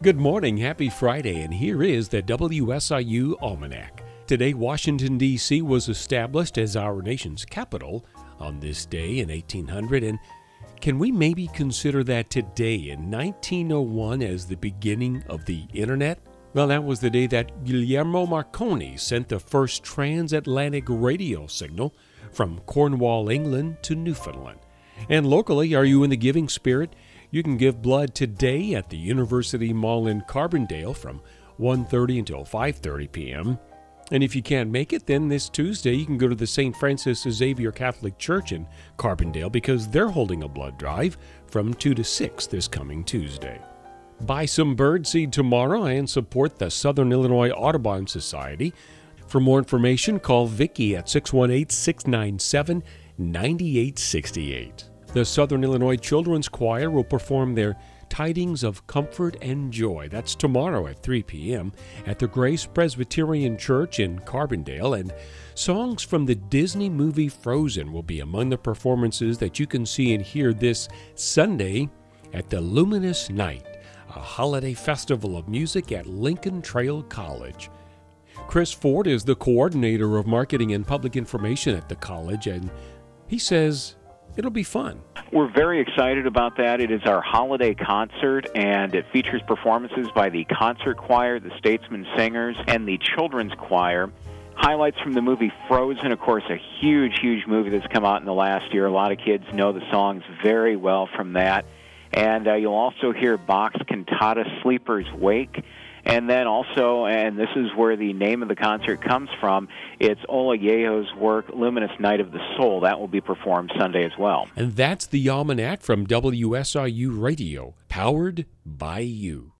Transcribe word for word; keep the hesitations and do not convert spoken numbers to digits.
Good morning, happy Friday, and here is the W S I U Almanac. Today, Washington, D C was established as our nation's capital on this day in eighteen hundred, and can we maybe consider that today in nineteen oh one as the beginning of the Internet? Well, that was the day that Guglielmo Marconi sent the first transatlantic radio signal from Cornwall, England to Newfoundland. And locally, are you in the giving spirit? You can give blood today at the University Mall in Carbondale from one thirty until five thirty p.m. And if you can't make it, then this Tuesday you can go to the Saint Francis Xavier Catholic Church in Carbondale because they're holding a blood drive from two to six this coming Tuesday. Buy some birdseed tomorrow and support the Southern Illinois Audubon Society. For more information, call Vicki at six one eight, six nine seven, nine eight six eight. The Southern Illinois Children's Choir will perform their Tidings of Comfort and Joy. That's tomorrow at three p.m. at the Grace Presbyterian Church in Carbondale, and songs from the Disney movie Frozen will be among the performances that you can see and hear this Sunday at the Luminous Night, a holiday festival of music at Lincoln Trail College. Chris Ford is the coordinator of marketing and public information at the college, and he says it'll be fun. We're very excited about that. It is our holiday concert, and it features performances by the concert choir, the Statesman Singers, and the children's choir. Highlights from the movie Frozen, of course, a huge, huge movie that's come out in the last year. A lot of kids know the songs very well from that. And uh, you'll also hear Bach's cantata Sleeper's Wake. And then also, and this is where the name of the concert comes from, it's Ola Yeho's work, Luminous Night of the Soul. That will be performed Sunday as well. And that's the Almanac from W S I U Radio, powered by you.